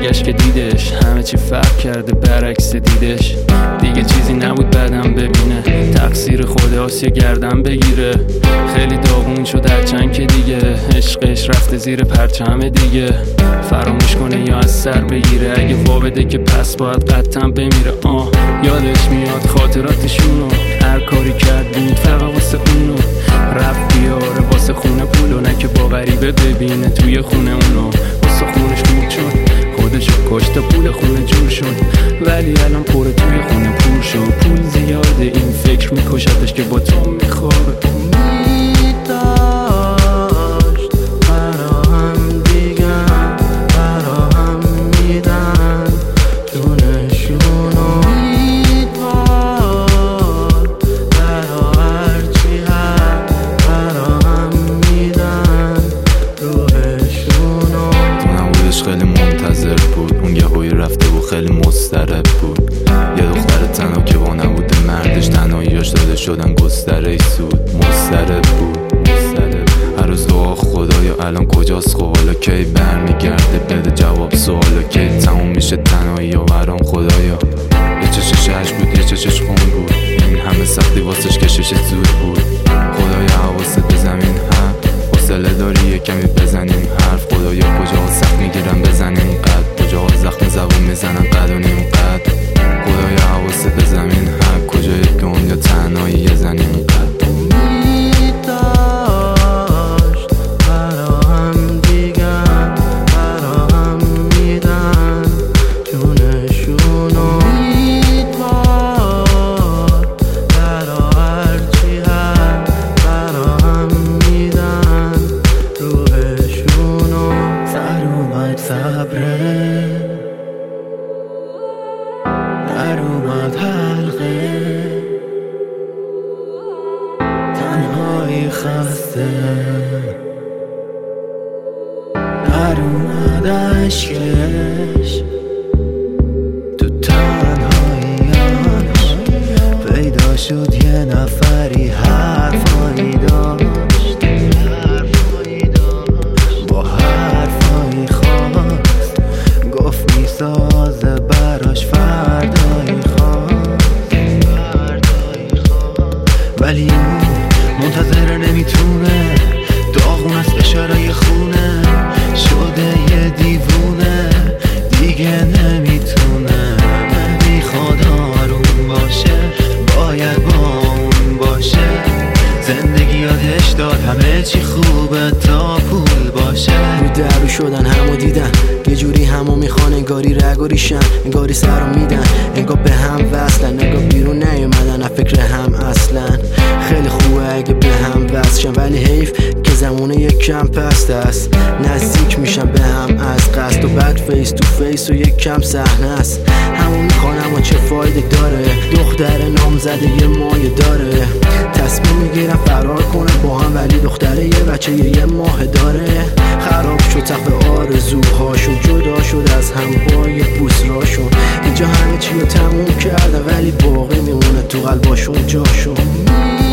برگشت که دیدش همه چی فرق کرده برعکس دیدش. دیگه چیزی نبود بعدم ببینه، تقصیر خداست یه گردن بگیره. خیلی داغون شد هرچند که دیگه عشقش رفته زیر پرچم دیگه. فراموش کنه یا از سر بگیره، اگه وابده که پس باید قطعا بمیره. یادش میاد خاطراتشونو، هر کاری کرد بود فقط واسه اونو. رفت بیاره واسه خونه پولو، نه که با غریبه ببینه توی خونه اونو. واسه خونش بود شد خودشو کشت، پول خونه جور شد ولی الان پره توی خونه پول شد. پول زیاده این فکر میکشدش که با تو میخوابه. خیلی منتظر بود، اون یه هوی رفته بود خیلی مضطرب بود. یه دختر تنها که با نبوده مردش تنهاییاش داده شدن گستره سود. مضطرب بود هر روز دعا خدایا الان کجاست خب، حالا کی برمیگرده بده جواب سوالا، کی تموم میشه تنهایی و برام خدایا. یه چشش عشق بود یه چشش خون بود، این همه سختی واسش کشش زود بود. خدایا حواست به زمین هم حوصله داری یه کمی بزنیم حرف. خدایا کجا سخت میگیرن بزنیم قد، کجا زخم زبون میزنن قد و نیم قد. خدایا حواست به زمین هم کجای دنیا تنهایی یه زنیم قد. در اومد حلقه تنهایی خسته، در اومد عشقش تو تنهاییانش. پیدا شد یه نفری حرفایی داشت، با حرفایی خواست گفت میسازه براش فردایی خواست. ولی اون منتظر نمیتونه، داغون از اشاره خونه شده یه دیوونه دیگه نمیتونه. میخواد آروم باشه باید با اون باشه، زندگی یادش داد همه چی خوبه تا پول باشه. رو درو شدن همو دیدن یه جوری همو میخوان، انگاری رگ و ریشن انگاری سرو میدن، انگار به هم وصلن انگار بیرون نیومدن از فکر هم اصلا. خیلی خوبه اگه به هم وصلشن ولی حیف که زمونه یک کم پست است. نزدیک میشن به هم از قصد و بعد فیس تو فیس و یک کم صحنه است. همو میخوان اما چه فایده داره، دختر نامزده یه مایه داره. تصمیم میگیرن فرار کنه با هم ولی دختره یه بچه یه ماه داره. خراب شد سقف آرزوهاشون، جدا شد از هم با یه بوسراشون. اینجا همه چی رو تموم کردن ولی باقی میمونه تو قلباشون جاشون.